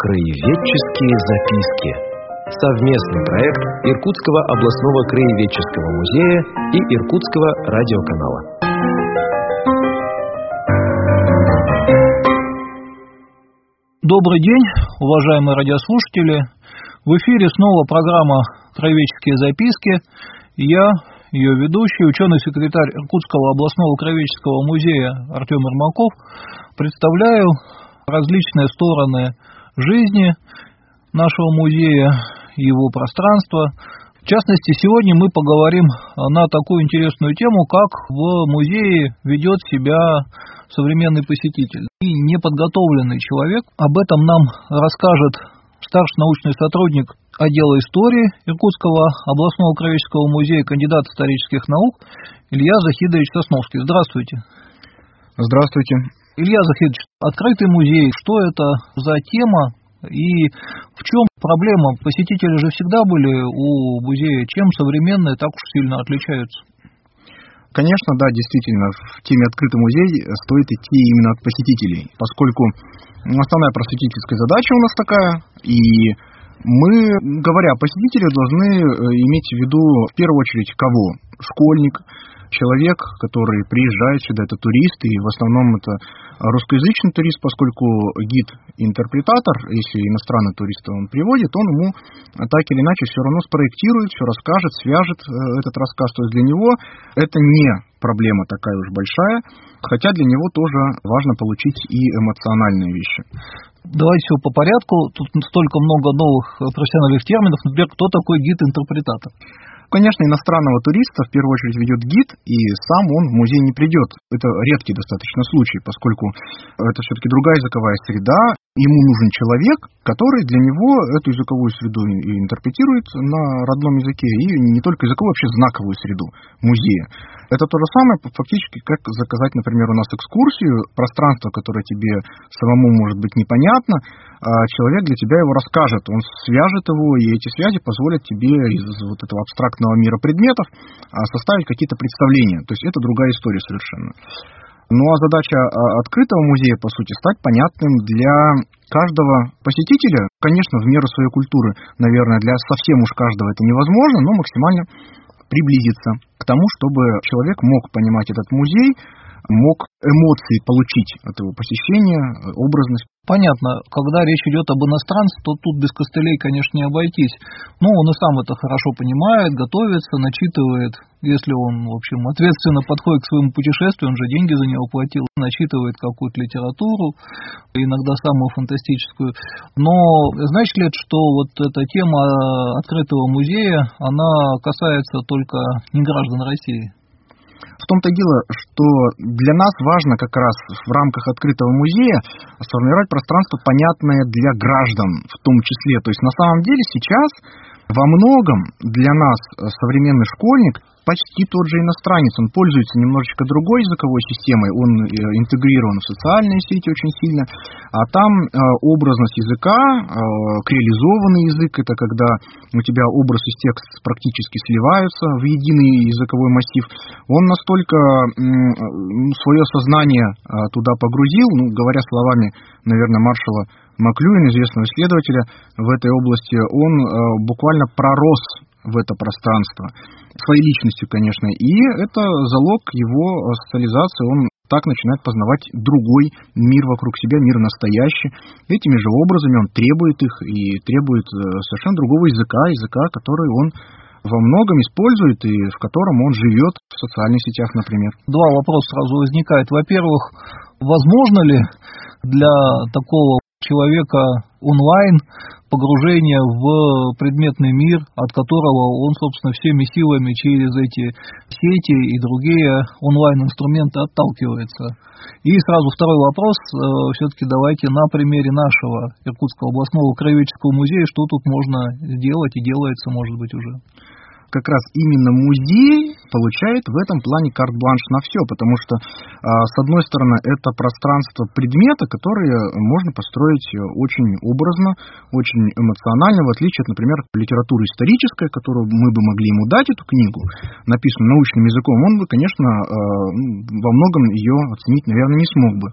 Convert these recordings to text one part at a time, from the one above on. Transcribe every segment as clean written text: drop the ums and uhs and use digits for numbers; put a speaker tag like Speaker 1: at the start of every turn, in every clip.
Speaker 1: Краеведческие записки. Совместный проект Иркутского областного краеведческого музея и Иркутского радиоканала.
Speaker 2: Добрый день, уважаемые радиослушатели. В эфире снова программа «Краеведческие записки». Я, ее ведущий, ученый-секретарь Иркутского областного краеведческого музея Артем Ермаков, представляю различные стороны жизни нашего музея, его пространства. В частности, сегодня мы поговорим на такую интересную тему, как в музее ведет себя современный посетитель и неподготовленный человек. Об этом нам расскажет старший научный сотрудник отдела истории Иркутского областного краеведческого музея, кандидат исторических наук Илья Захидович Сосновский. Здравствуйте.
Speaker 3: Здравствуйте.
Speaker 2: Илья Захидович, открытый музей, что это за тема и в чем проблема? Посетители же всегда были у музея. Чем современные так уж сильно отличаются?
Speaker 3: Конечно, да, действительно, в теме «Открытый музей» стоит идти именно от посетителей, поскольку основная просветительская задача у нас такая, и мы, говоря о посетителях, должны иметь в виду в первую очередь кого? Школьник, человек, который приезжает сюда, это турист, и в основном это русскоязычный турист, поскольку гид-интерпретатор, если иностранный турист он приводит, он ему так или иначе все равно спроектирует, все расскажет, свяжет этот рассказ. То есть для него это не проблема такая уж большая, хотя для него тоже важно получить и эмоциональные вещи.
Speaker 2: Давайте все по порядку. Тут столько много новых профессиональных терминов. Например, кто такой гид-интерпретатор?
Speaker 3: Конечно, иностранного туриста в первую очередь ведет гид, и сам он в музей не придет. Это редкий достаточно случай, поскольку это все-таки другая языковая среда. Ему нужен человек, который для него эту языковую среду и интерпретирует на родном языке, и не только языковую, вообще знаковую среду музея. Это то же самое фактически, как заказать, например, у нас экскурсию, пространство, которое тебе самому может быть непонятно, а человек для тебя его расскажет, он свяжет его, и эти связи позволят тебе из вот этого абстрактного мира предметов составить какие-то представления. То есть это другая история совершенно. Ну а задача открытого музея, по сути, стать понятным для каждого посетителя. Конечно, в меру своей культуры, наверное, для совсем уж каждого это невозможно, но максимально приблизиться к тому, чтобы человек мог понимать этот музей, мог эмоции получить от его посещения, образность.
Speaker 2: Понятно, когда речь идет об иностранце, то тут без костылей, конечно, не обойтись. Но он и сам это хорошо понимает, готовится, начитывает. Если он, в общем, ответственно подходит к своему путешествию, он же деньги за него платил, начитывает какую-то литературу, иногда самую фантастическую. Но знаете ли, что вот эта тема открытого музея, она касается только не граждан России?
Speaker 3: В том-то и дело, что для нас важно как раз в рамках открытого музея сформировать пространство, понятное для граждан в том числе. То есть на самом деле сейчас во многом для нас современный школьник почти тот же иностранец. Он пользуется немножечко другой языковой системой, он интегрирован в социальные сети очень сильно, а там образность языка, креолизованный язык, это когда у тебя образ и текст практически сливаются в единый языковой массив, он настолько свое сознание туда погрузил, говоря словами, наверное, маршала Маклюина, известного исследователя в этой области, он буквально пророс в это пространство своей личностью, конечно, и это залог его социализации, он так начинает познавать другой мир вокруг себя, мир настоящий. Этими же образами он требует их и требует совершенно другого языка, который он во многом использует и в котором он живет в социальных сетях, например.
Speaker 2: Два вопроса сразу возникают. Во-первых, возможно ли для такого человека онлайн погружение в предметный мир, от которого он, собственно, всеми силами через эти сети и другие онлайн-инструменты отталкивается? И сразу второй вопрос, все-таки давайте на примере нашего Иркутского областного краеведческого музея, что тут можно сделать и делается, может быть, уже.
Speaker 3: Как раз именно музей получает в этом плане карт-бланш на все, потому что, с одной стороны, это пространство предмета, которые можно построить очень образно, очень эмоционально, в отличие от, например, литературы исторической, которую мы бы могли ему дать, эту книгу, написанную научным языком, он бы, конечно, во многом ее оценить, наверное, не смог бы.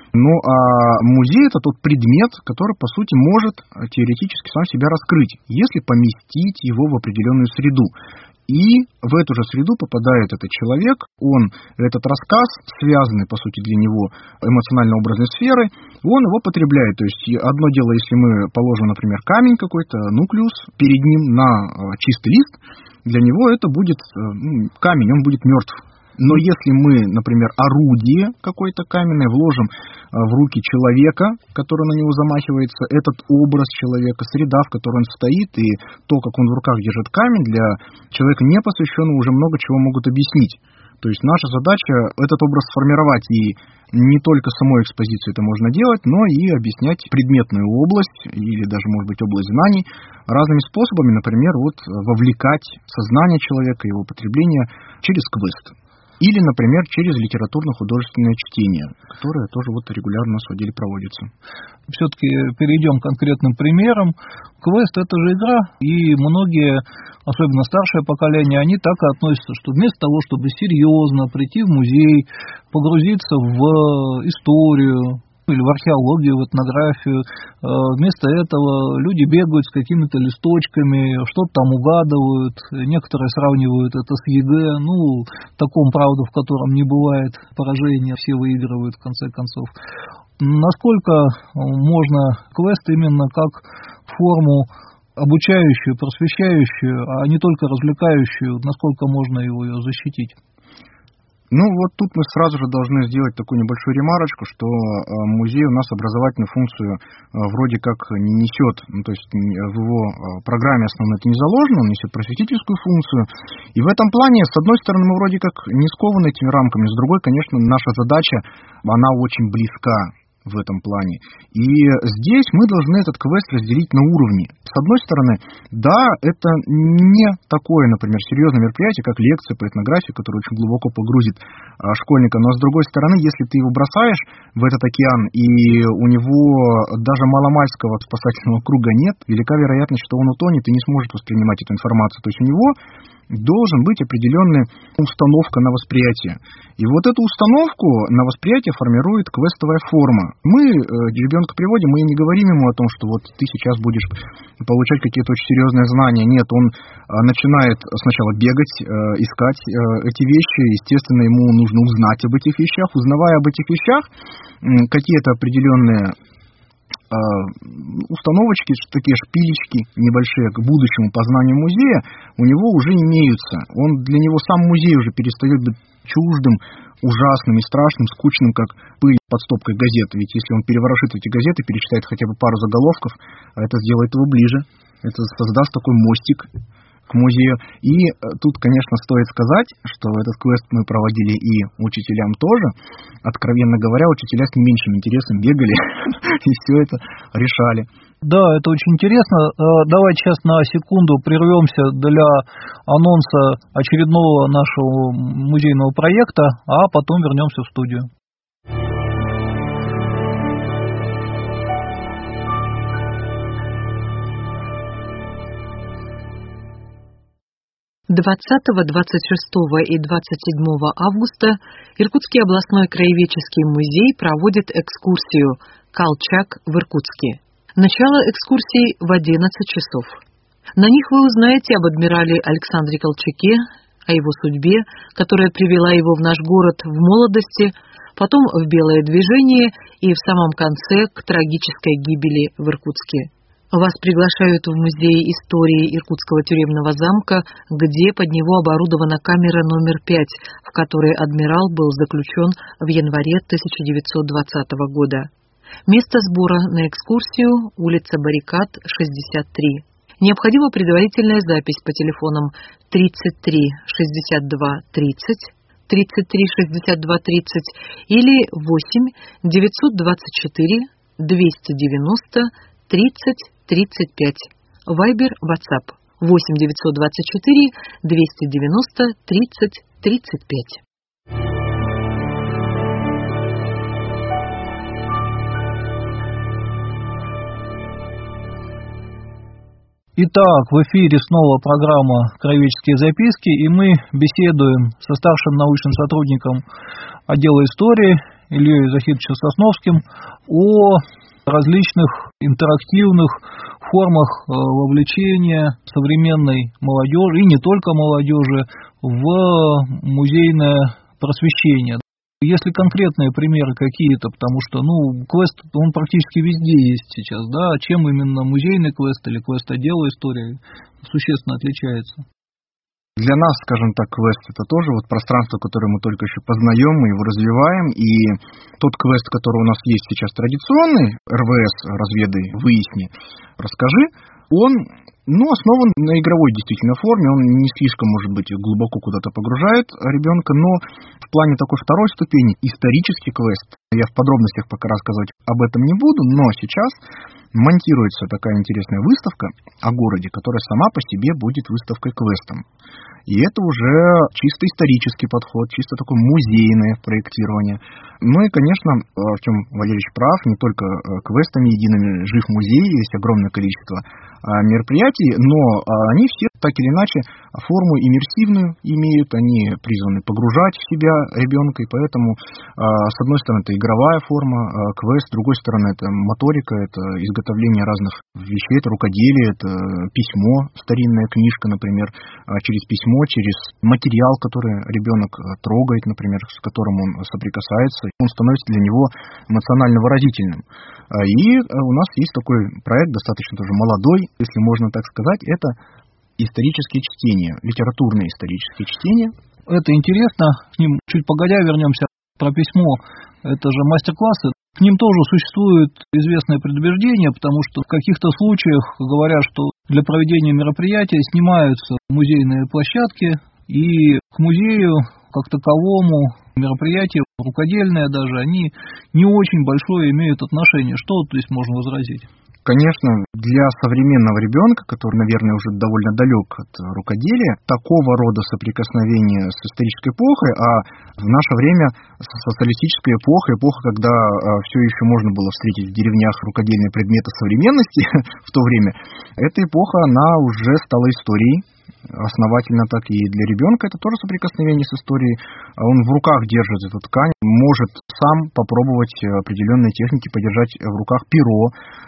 Speaker 3: Ну, а музей – это тот предмет, который, по сути, может теоретически сам себя раскрыть, если поместить его в определенную среду. И в эту же среду попадает этот человек, этот рассказ, связанный, по сути, для него эмоционально-образной сферой, он его потребляет. То есть одно дело, если мы положим, например, камень какой-то, нуклеус, перед ним на чистый лист, для него это будет камень, он будет мертв. Но если мы, например, орудие какое-то каменное вложим в руки человека, который на него замахивается, этот образ человека, среда, в которой он стоит, и то, как он в руках держит камень, для человека непосвященного уже много чего могут объяснить. То есть наша задача этот образ сформировать, и не только самой экспозиции это можно делать, но и объяснять предметную область, или даже, может быть, область знаний разными способами, например, вовлекать сознание человека, его потребление через квест. Или, например, через литературно-художественное чтение, которое тоже регулярно у нас в отделе проводится.
Speaker 2: Все-таки перейдем к конкретным примерам. Квест – это же игра, и многие, особенно старшее поколение, они так и относятся, что вместо того, чтобы серьезно прийти в музей, погрузиться в историю, или в археологию, в этнографию. Вместо этого люди бегают с какими-то листочками, что-то там угадывают, некоторые сравнивают это с ЕГЭ, таком, правда, в котором не бывает поражения, все выигрывают в конце концов. Насколько можно квест именно как форму обучающую, просвещающую, а не только развлекающую, насколько можно ее защитить?
Speaker 3: Тут мы сразу же должны сделать такую небольшую ремарочку, что музей у нас образовательную функцию вроде как не несет, то есть в его программе основной это не заложено, он несет просветительскую функцию. И в этом плане, с одной стороны, мы вроде как не скованы этими рамками, с другой, конечно, наша задача, она очень близка в этом плане. И здесь мы должны этот квест разделить на уровни. С одной стороны, да, это не такое, например, серьезное мероприятие, как лекция по этнографии, которое очень глубоко погрузит школьника, но с другой стороны, если ты его бросаешь в этот океан, и у него даже маломальского спасательного круга нет, велика вероятность, что он утонет и не сможет воспринимать эту информацию. То есть у него должен быть определенная установка на восприятие. И эту установку на восприятие формирует квестовая форма. Мы ребенка приводим, мы не говорим ему о том, что ты сейчас будешь получать какие-то очень серьезные знания. Нет, он начинает сначала бегать, искать эти вещи. Естественно, ему нужно узнать об этих вещах. Узнавая об этих вещах, какие-то определенные установочки, такие шпилечки небольшие к будущему познанию музея у него уже имеются. Для него сам музей уже перестает быть чуждым, ужасным и страшным, скучным, как пыль под стопкой газет. Ведь если он переворошит эти газеты, перечитает хотя бы пару заголовков, это сделает его ближе. Это создаст такой мостик к музею. И тут, конечно, стоит сказать, что этот квест мы проводили и учителям тоже. Откровенно говоря, учителя с не меньшим интересом бегали и все это решали.
Speaker 2: Да, это очень интересно. Давайте сейчас на секунду прервемся для анонса очередного нашего музейного проекта, а потом вернемся в студию.
Speaker 4: 20, 26 и 27 августа Иркутский областной краеведческий музей проводит экскурсию «Колчак в Иркутске». Начало экскурсии в 11 часов. На них вы узнаете об адмирале Александре Колчаке, о его судьбе, которая привела его в наш город в молодости, потом в белое движение и в самом конце к трагической гибели в Иркутске. Вас приглашают в музей истории Иркутского тюремного замка, где под него оборудована камера номер 5, в которой адмирал был заключен в январе 1920 года. Место сбора на экскурсию – улица Баррикад, 63. Необходима предварительная запись по телефонам 33 62 30, 33 62 30 или 8 924 290 30 35. Вайбер, WhatsApp 8 924 290 30 35.
Speaker 2: Итак, в эфире снова программа «Краеведческие записки», и мы беседуем со старшим научным сотрудником отдела истории Ильей Захидовичем Сосновским о различных интерактивных формах вовлечения современной молодежи, и не только молодежи, в музейное просвещение. Если конкретные примеры какие-то, потому что, квест, он практически везде есть сейчас, да, чем именно музейный квест или квест-отдел истории существенно отличается?
Speaker 3: Для нас, скажем так, квест — это тоже пространство, которое мы только еще познаем, мы его развиваем, и тот квест, который у нас есть сейчас традиционный, РВС, разведай, выясни, расскажи, он основан на игровой действительно форме, он не слишком, может быть, глубоко куда-то погружает ребенка, но в плане такой второй ступени исторический квест, я в подробностях пока рассказывать об этом не буду, но сейчас монтируется такая интересная выставка о городе, которая сама по себе будет выставкой-квестом. И это уже чисто исторический подход, чисто такое музейное проектирование. Ну и, конечно, Артем Валерьевич прав, не только квестами едиными жив музей, есть огромное количество мероприятий, но они все так или иначе форму иммерсивную имеют, они призваны погружать в себя ребенка, и поэтому, с одной стороны, это игровая форма, квест, с другой стороны, это моторика, это изготовление разных вещей, это рукоделие, это письмо, старинная книжка, например, через письмо, через материал, который ребенок трогает, например, с которым он соприкасается, он становится для него эмоционально выразительным. И у нас есть такой проект, достаточно тоже молодой, если можно так сказать, это исторические чтения, литературные исторические чтения.
Speaker 2: Это интересно, к ним чуть погодя вернемся. Про письмо, это же мастер-классы, к ним тоже существует известное предубеждение, потому что в каких-то случаях говорят, что для проведения мероприятия снимаются музейные площадки, и к музею как таковому мероприятия, рукодельные даже, они не очень большое имеют отношение. Что здесь можно возразить?
Speaker 3: Конечно, для современного ребенка, который, наверное, уже довольно далек от рукоделия, такого рода соприкосновения с исторической эпохой, а в наше время социалистическая эпоха, когда все еще можно было встретить в деревнях рукодельные предметы современности в то время, эта эпоха, она уже стала историей. Основательно так и для ребенка это тоже соприкосновение с историей. Он в руках держит эту ткань, может сам попробовать определенные техники, подержать в руках перо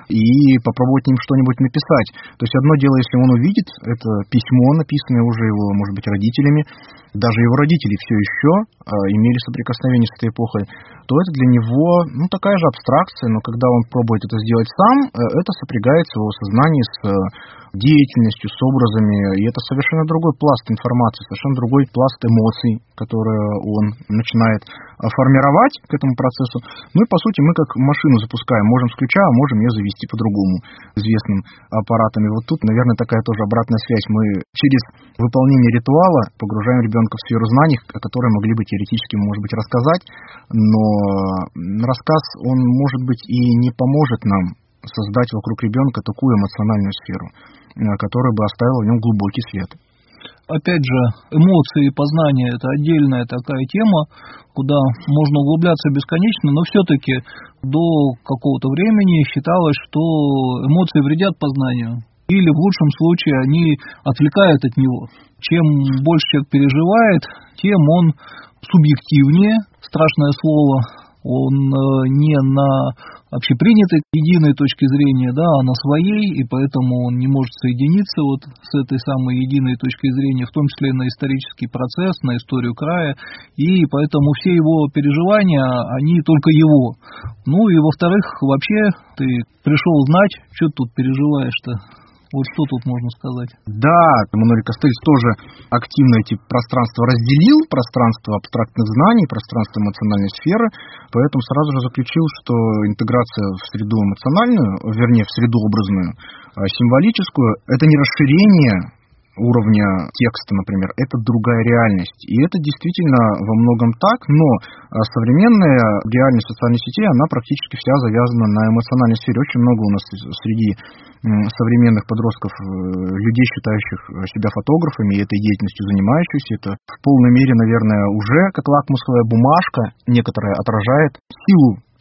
Speaker 3: и попробовать им что-нибудь написать. То есть одно дело, если он увидит это письмо, написанное уже его, может быть, родителями, даже его родители все еще имели соприкосновение с этой эпохой, то это для него такая же абстракция, но когда он пробует это сделать сам, это сопрягается в его сознании с деятельностью, с образами, и это совершенно другой пласт информации, совершенно другой пласт эмоций, которые он начинает формировать к этому процессу. Ну и, по сути, мы как машину запускаем, можем с ключа, а можем ее завести по-другому, известным аппаратом. И вот тут, наверное, такая тоже обратная связь. Мы через выполнение ритуала погружаем ребенка в сферу знаний, о которой могли бы теоретически, может быть, рассказать, но рассказ, он, может быть, и не поможет нам создать вокруг ребенка такую эмоциональную сферу, которая бы оставила в нем глубокий след.
Speaker 2: Опять же, эмоции и познание – это отдельная такая тема, куда можно углубляться бесконечно, но все-таки до какого-то времени считалось, что эмоции вредят познанию, или в лучшем случае они отвлекают от него. Чем больше человек переживает, тем он субъективнее, страшное слово, он не на общепринятой единой точки зрения, да, а на своей, и поэтому он не может соединиться вот с этой самой единой точкой зрения, в том числе и на исторический процесс, на историю края, и поэтому все его переживания, они только его. Ну и во-вторых, вообще ты пришел знать, что ты тут переживаешь-то. Вот что тут можно сказать?
Speaker 3: Да, Эммануэль Кастельс тоже активно эти пространства разделил, пространство абстрактных знаний, пространство эмоциональной сферы, поэтому сразу же заключил, что интеграция в среду эмоциональную, вернее, в среду образную, символическую, это не расширение уровня текста, например, это другая реальность. И это действительно во многом так, но современная реальность социальных сетей, она практически вся завязана на эмоциональной сфере. Очень много у нас среди современных подростков людей, считающих себя фотографами и этой деятельностью занимающихся. Это в полной мере, наверное, уже как лакмусовая бумажка некоторая отражает силу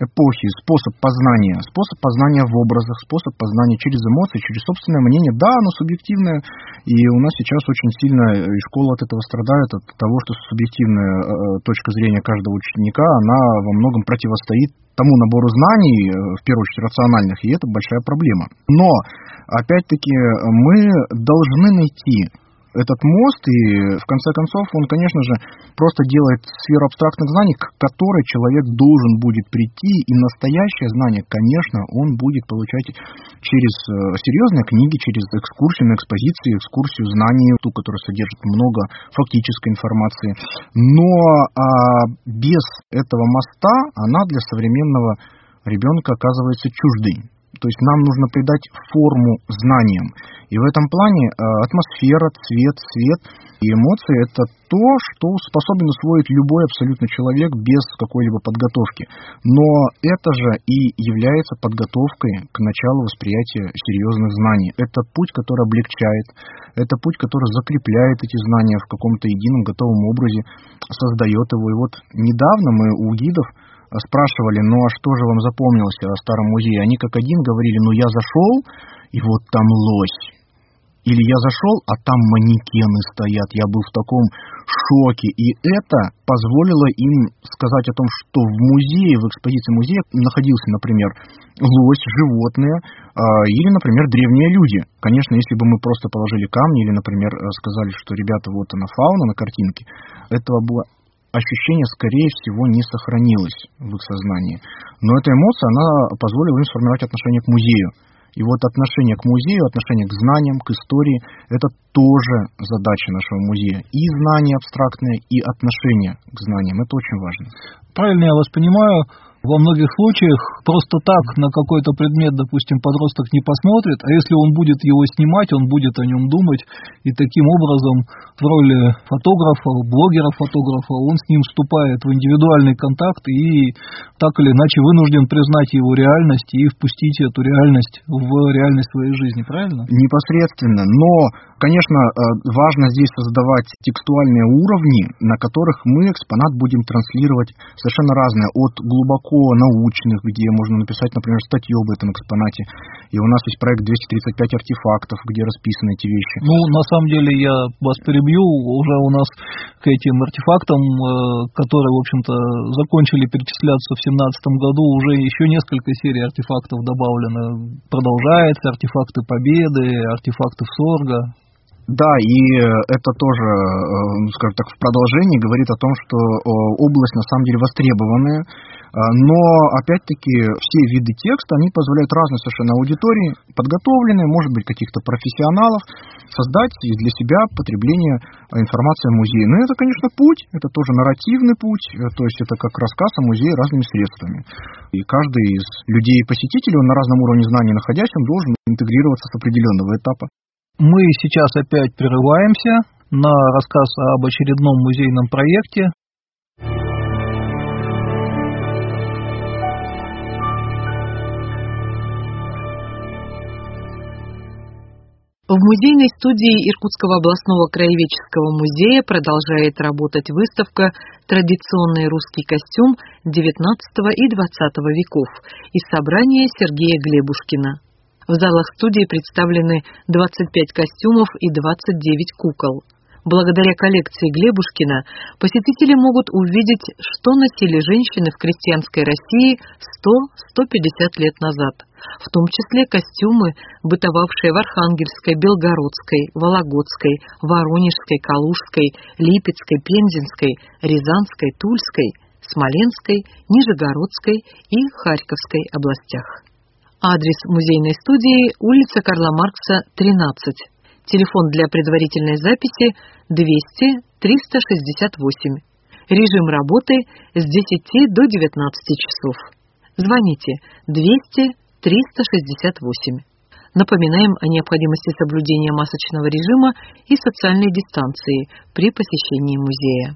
Speaker 3: эпохи способ познания в образах, способ познания через эмоции, через собственное мнение. Да, оно субъективное, и у нас сейчас очень сильно и школа от этого страдает, от того, что субъективная точка зрения каждого ученика, она во многом противостоит тому набору знаний, в первую очередь рациональных, и это большая проблема. Но, опять-таки, мы должны найти этот мост, и в конце концов он, конечно же, просто делает сферу абстрактных знаний, к которой человек должен будет прийти, и настоящее знание, конечно, он будет получать через серьезные книги, через экскурсию на экспозиции, экскурсию знаний, ту, которая содержит много фактической информации. Но без этого моста она для современного ребенка оказывается чуждой. То есть нам нужно придать форму знаниям. И в этом плане атмосфера, цвет, свет и эмоции – это то, что способен усвоить любой абсолютно человек без какой-либо подготовки. Но это же и является подготовкой к началу восприятия серьезных знаний. Это путь, который облегчает, это путь, который закрепляет эти знания в каком-то едином готовом образе, создает его. И вот недавно мы у гидов спрашивали, ну а что же вам запомнилось о старом музее? Они как один говорили, ну я зашел, и вот там лось. Или я зашел, а там манекены стоят. Я был в таком шоке. И это позволило им сказать о том, что в музее, в экспозиции музея находился, например, лось, животные, или, например, древние люди. Конечно, если бы мы просто положили камни, или, например, сказали, что, ребята, вот она фауна на картинке, этого было ощущение, скорее всего, не сохранилось в их сознании. Но эта эмоция, она позволила им сформировать отношение к музею. И вот отношение к музею, отношение к знаниям, к истории – это тоже задача нашего музея. И знания абстрактные, и отношение к знаниям – это очень важно.
Speaker 2: Правильно я вас понимаю, во многих случаях просто так на какой-то предмет, допустим, подросток не посмотрит, а если он будет его снимать, он будет о нем думать, и таким образом в роли фотографа, блогера-фотографа, он с ним вступает в индивидуальный контакт и так или иначе вынужден признать его реальность и впустить эту реальность в реальность своей жизни, правильно?
Speaker 3: Непосредственно, но, конечно, важно здесь создавать текстуальные уровни, на которых мы экспонат будем транслировать совершенно разные, от глубоко научных, где можно написать, например, статью об этом экспонате. И у нас есть проект 235 артефактов, где расписаны эти вещи.
Speaker 2: Ну, на самом деле, я вас перебью. Уже у нас к этим артефактам, которые, в общем-то, закончили перечисляться в 2017 году, уже еще несколько серий артефактов добавлено. Продолжается артефакты Победы, артефакты Сорга.
Speaker 3: Да, и это тоже, скажем так, в продолжении говорит о том, что область на самом деле востребованная, но, опять-таки, все виды текста, они позволяют разной совершенно аудитории, подготовленной, может быть, каких-то профессионалов, создать для себя потребление информации о музее. Но это, конечно, путь, это тоже нарративный путь, то есть это как рассказ о музее разными средствами. И каждый из людей-посетителей, он на разном уровне знаний находясь, он должен интегрироваться с определенного этапа.
Speaker 2: Мы сейчас опять прерываемся на рассказ об очередном музейном проекте.
Speaker 4: В музейной студии Иркутского областного краеведческого музея продолжает работать выставка «Традиционный русский костюм XIX и XX веков» из собрания Сергея Глебушкина. В залах студии представлены 25 костюмов и 29 кукол. Благодаря коллекции Глебушкина посетители могут увидеть, что носили женщины в крестьянской России 100-150 лет назад, в том числе костюмы, бытовавшие в Архангельской, Белгородской, Вологодской, Воронежской, Калужской, Липецкой, Пензенской, Рязанской, Тульской, Смоленской, Нижегородской и Харьковской областях. Адрес музейной студии – улица Карла Маркса, 13. Телефон для предварительной записи 200-368. Режим работы с 10 до 19 часов. Звоните 200-368. Напоминаем о необходимости соблюдения масочного режима и социальной дистанции при посещении музея.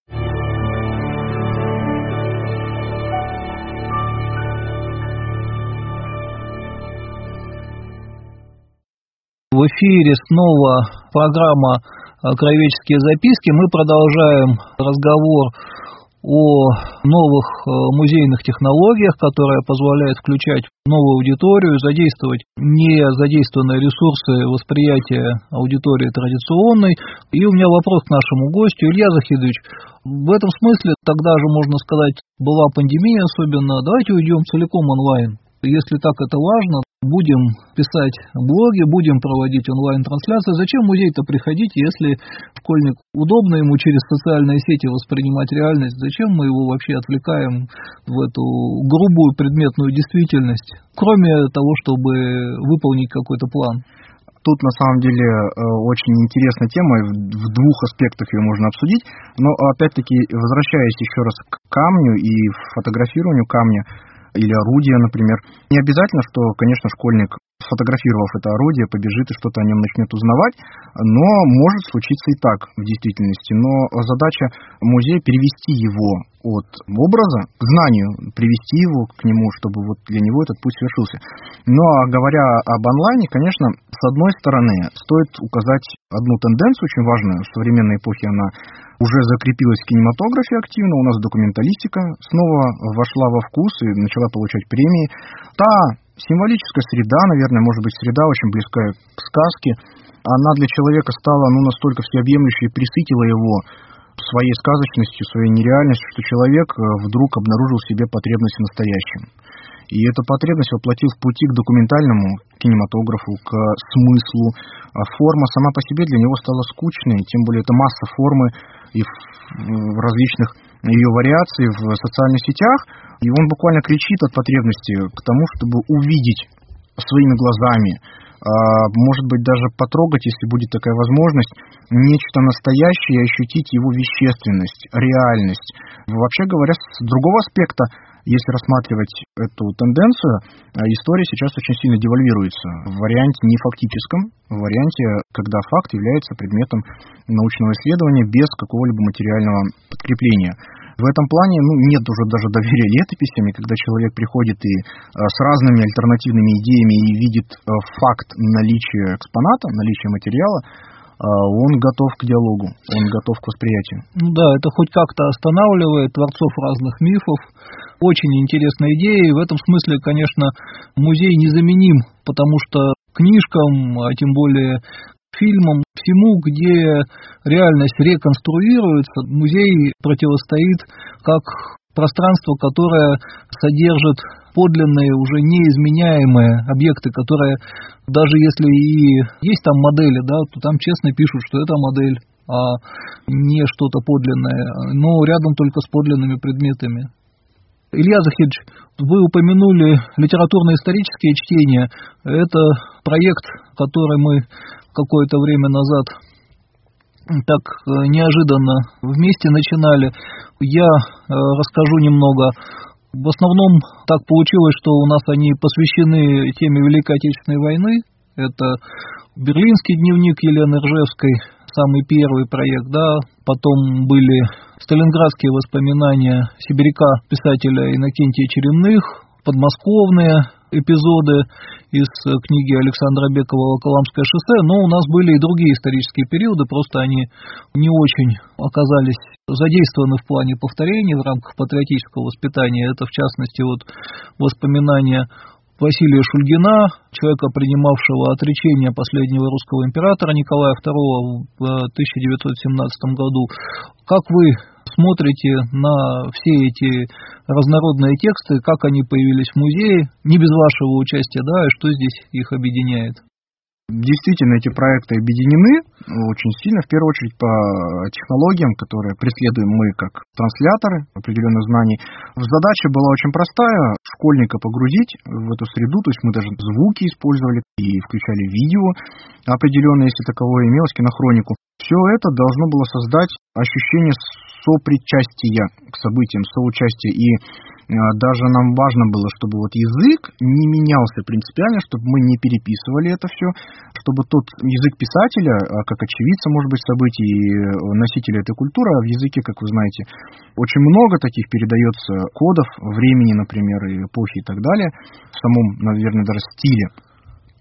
Speaker 2: В эфире снова программа «Краеведческие записки». Мы продолжаем разговор о новых музейных технологиях, которые позволяют включать новую аудиторию, задействовать незадействованные ресурсы восприятия аудитории традиционной. И у меня вопрос к нашему гостю. Илья Захидович, в этом смысле тогда же, можно сказать, была пандемия особенно. Давайте уйдем целиком онлайн. Если так это важно, будем писать блоги, будем проводить онлайн-трансляции. Зачем в музей-то приходить, если школьник удобно ему через социальные сети воспринимать реальность? Зачем мы его вообще отвлекаем в эту грубую предметную действительность, кроме того, чтобы выполнить какой-то план?
Speaker 3: Тут, на самом деле, очень интересная тема, и в двух аспектах ее можно обсудить. Но, опять-таки, возвращаясь еще раз к камню и фотографированию камня, или орудия, например. Не обязательно, что, конечно, школьник, сфотографировав это орудие, побежит и что-то о нем начнет узнавать, но может случиться и так в действительности. Но задача музея перевести его от образа к знанию, привести его к нему, чтобы вот для него этот путь совершился. Но говоря об онлайне, конечно, с одной стороны, стоит указать одну тенденцию очень важную. В современной эпохе она уже закрепилась в кинематографе активно, у нас документалистика снова вошла во вкус и начала получать премии. Та символическая среда, наверное, может быть, среда очень близкая к сказке, она для человека стала настолько всеобъемлющей и пресытила его своей сказочностью, своей нереальностью, что человек вдруг обнаружил в себе потребность в настоящем. И эту потребность воплотил в пути к документальному кинематографу, к смыслу. А форма сама по себе для него стала скучной, тем более это масса формы и в различных ее вариаций в социальных сетях. И он буквально кричит от потребности к тому, чтобы увидеть своими глазами, может быть, даже потрогать, если будет такая возможность, нечто настоящее и ощутить его вещественность, реальность. Вообще говоря, с другого аспекта, если рассматривать эту тенденцию, история сейчас очень сильно девальвируется в варианте не фактическом, в варианте, когда факт является предметом научного исследования без какого-либо материального подкрепления. В этом плане нет уже даже доверия летописям, и когда человек приходит и с разными альтернативными идеями и видит факт наличия экспоната, наличия материала, он готов к диалогу, он готов к восприятию.
Speaker 2: Да, это хоть как-то останавливает творцов разных мифов. Очень интересная идея, и в этом смысле, конечно, музей незаменим, потому что книжкам, а тем более фильмам, всему, где реальность реконструируется, музей противостоит как пространство, которое содержит подлинные, уже неизменяемые объекты, которые, даже если и есть там модели, да, то там честно пишут, что это модель, а не что-то подлинное, но рядом только с подлинными предметами. Илья Захидович, вы упомянули литературно-исторические чтения. Это проект, который мы какое-то время назад так неожиданно вместе начинали. Я расскажу немного. В основном так получилось, что у нас они посвящены теме Великой Отечественной войны. Это Берлинский дневник Елены Ржевской, самый первый проект, да. Потом были сталинградские воспоминания сибиряка писателя Иннокентия Черемных, подмосковные эпизоды из книги Александра Бекова «Волоколамское шоссе», но у нас были и другие исторические периоды, просто они не очень оказались задействованы в плане повторений в рамках патриотического воспитания. Это, в частности, воспоминания Василия Шульгина, человека, принимавшего отречение последнего русского императора Николая II в 1917 году. Как вы смотрите на все эти разнородные тексты, как они появились в музее, не без вашего участия, да, и что здесь их объединяет?
Speaker 3: Действительно, эти проекты объединены очень сильно, в первую очередь по технологиям, которые преследуем мы как трансляторы определенных знаний. Задача была очень простая: школьника погрузить в эту среду, то есть мы даже звуки использовали и включали видео определенное, если таковое имелось, кинохронику. Все это должно было создать ощущение сопричастия к событиям, соучастия. И даже нам важно было, чтобы язык не менялся принципиально, чтобы мы не переписывали это все, чтобы тот язык писателя, как очевидца, может быть, событий и носителя этой культуры, а в языке, как вы знаете, очень много таких передается кодов времени, например, и эпохи и так далее, в самом, наверное, даже стиле.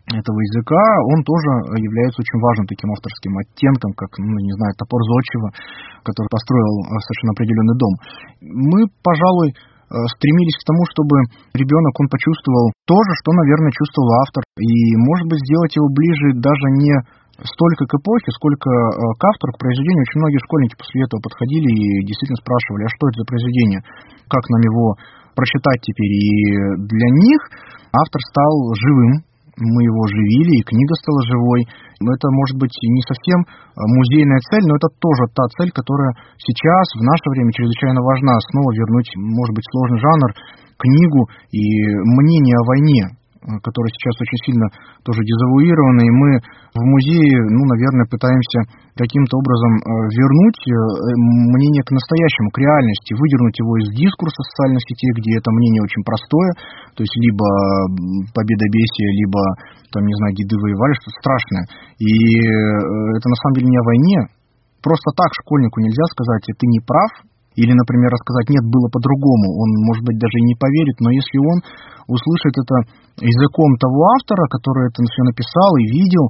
Speaker 3: этого языка, он тоже является очень важным таким авторским оттенком, как, топор Зодчего, который построил совершенно определенный дом. Мы, пожалуй, стремились к тому, чтобы ребенок, он почувствовал то же, что, наверное, чувствовал автор, и, может быть, сделать его ближе даже не столько к эпохе, сколько к автору, к произведению. Очень многие школьники после этого подходили и действительно спрашивали, а что это за произведение, как нам его прочитать теперь. И для них автор стал живым, мы его оживили, и книга стала живой. Но это, может быть, не совсем музейная цель, но это тоже та цель, которая сейчас, в наше время, чрезвычайно важна. Снова вернуть, может быть, сложный жанр, книгу и мнение о войне, которое сейчас очень сильно тоже дезавуировано, и мы в музее, наверное, пытаемся каким-то образом вернуть мнение к настоящему, к реальности, выдернуть его из дискурса социальных сетей, где это мнение очень простое, то есть либо победобесие, либо, деды воевали, что-то страшное. И это на самом деле не о войне. Просто так школьнику нельзя сказать, ты не прав, или, например, рассказать, нет, было по-другому. Он, может быть, даже и не поверит, но если он услышит это языком того автора, который это все написал и видел,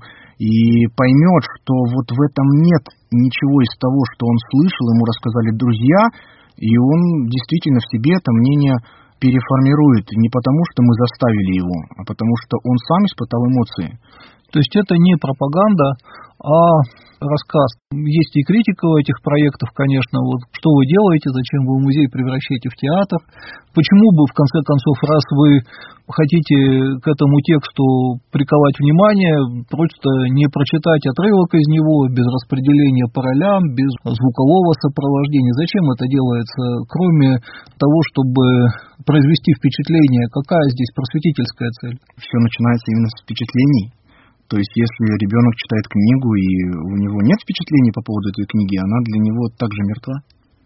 Speaker 3: и поймет, что вот в этом нет ничего из того, что он слышал, ему рассказали друзья, и он действительно в себе это мнение переформирует. Не потому, что мы заставили его, а потому, что он сам испытал эмоции.
Speaker 2: То есть это не пропаганда, а рассказ. Есть и критика у этих проектов, конечно. Вот что вы делаете, зачем вы музей превращаете в театр? Почему бы, в конце концов, раз вы хотите к этому тексту приковать внимание, просто не прочитать отрывок из него, без распределения по ролям, без звукового сопровождения? Зачем это делается, кроме того, чтобы произвести впечатление? Какая здесь просветительская цель?
Speaker 3: Все начинается именно с впечатлений. То есть, если ребенок читает книгу, и у него нет впечатлений по поводу этой книги, она для него также мертва.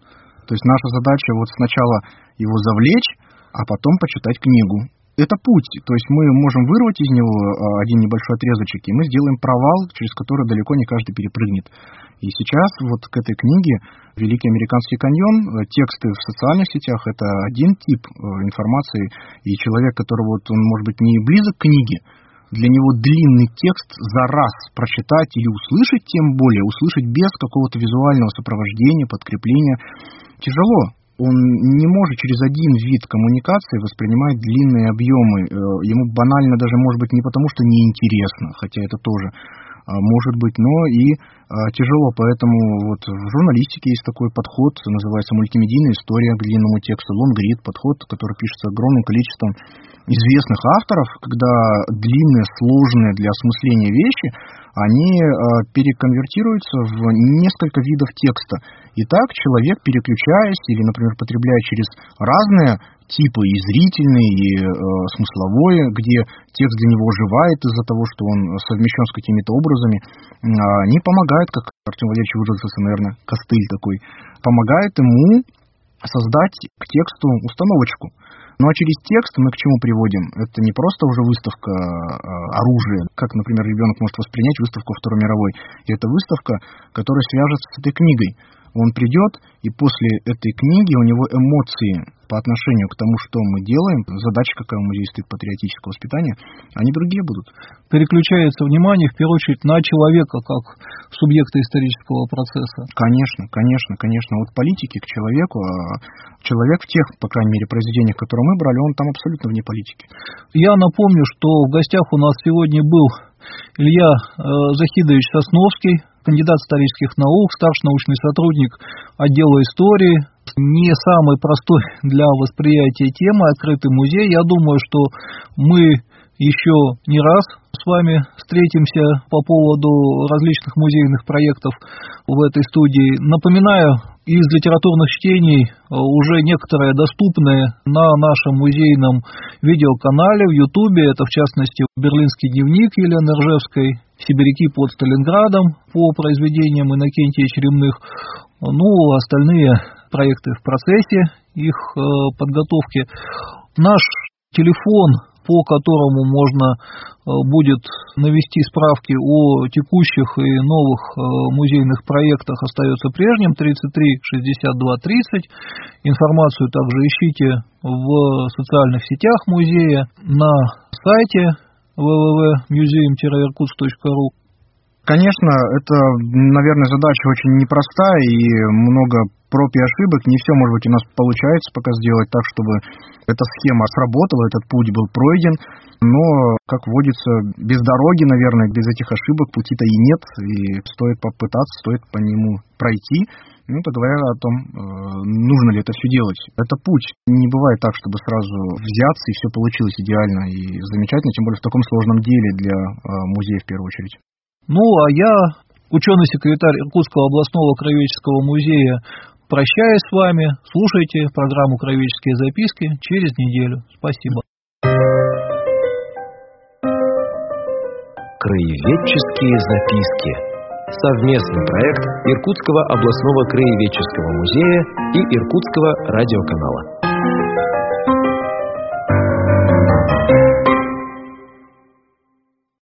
Speaker 3: То есть, наша задача вот сначала его завлечь, а потом почитать книгу. Это путь. То есть, мы можем вырвать из него один небольшой отрезочек, и мы сделаем провал, через который далеко не каждый перепрыгнет. И сейчас вот к этой книге «Великий американский каньон», тексты в социальных сетях — это один тип информации, и человек, который он, может быть, не близок к книге, для него длинный текст за раз прочитать или услышать, тем более услышать без какого-то визуального сопровождения, подкрепления, тяжело. Он не может через один вид коммуникации воспринимать длинные объемы. Ему банально даже, может быть, не потому, что неинтересно, хотя это тоже может быть, но и тяжело. Поэтому вот в журналистике есть такой подход, называется мультимедийная история к длинному тексту, лонгрид, подход, который пишется огромным количеством известных авторов, когда длинные, сложные для осмысления вещи, они переконвертируются в несколько видов текста. И так человек, переключаясь или, например, потребляя через разные типы, и зрительный, и смысловой, где текст для него оживает из-за того, что он совмещен с какими-то образами, они помогают, как Артем Валерьевич выразился, наверное, костыль такой, помогает ему создать к тексту установочку. Ну а через текст мы к чему приводим? Это не просто уже выставка оружия, как, например, ребенок может воспринять выставку Второй мировой. И это выставка, которая свяжется с этой книгой. Он придет, и после этой книги у него эмоции по отношению к тому, что мы делаем, задача, какая у музея стоит, патриотического воспитания, они другие будут.
Speaker 2: Переключается внимание, в первую очередь, на человека, как субъекта исторического процесса.
Speaker 3: Конечно. От политики к человеку, а человек в тех, по крайней мере, произведениях, которые мы брали, он там абсолютно вне политики.
Speaker 2: Я напомню, что в гостях у нас сегодня был Илья Захидович Сосновский, кандидат исторических наук, старший научный сотрудник отдела истории. Не самый простой для восприятия темы «Открытый музей». Я думаю, что мы еще не раз с вами встретимся по поводу различных музейных проектов в этой студии. Напоминаю, из литературных чтений уже некоторые доступны на нашем музейном видеоканале в Ютубе. Это, в частности, «Берлинский дневник» Елены Ржевской, «Сибиряки под Сталинградом» по произведениям Иннокентия Черемных. Ну, остальные проекты в процессе их подготовки. Наш телефон, по которому можно будет навести справки о текущих и новых музейных проектах, остается прежним, 33 62 30. Информацию также ищите в социальных сетях музея, на сайте www.museum-irkutsk.ru.
Speaker 3: Конечно, это, наверное, задача очень непростая и много проб и ошибок. Не все, может быть, у нас получается пока сделать так, чтобы эта схема сработала, этот путь был пройден. Но, как водится, без дороги, наверное, без этих ошибок пути-то и нет. И стоит попытаться, стоит по нему пройти. Это говоря о том, нужно ли это все делать. Это путь. Не бывает так, чтобы сразу взяться, и все получилось идеально и замечательно, тем более в таком сложном деле для музея в первую очередь.
Speaker 2: Ну, а я, ученый-секретарь Иркутского областного краеведческого музея, прощаюсь с вами. Слушайте программу «Краеведческие записки» через неделю. Спасибо.
Speaker 1: Краеведческие записки. Совместный проект Иркутского областного краеведческого музея и Иркутского радиоканала.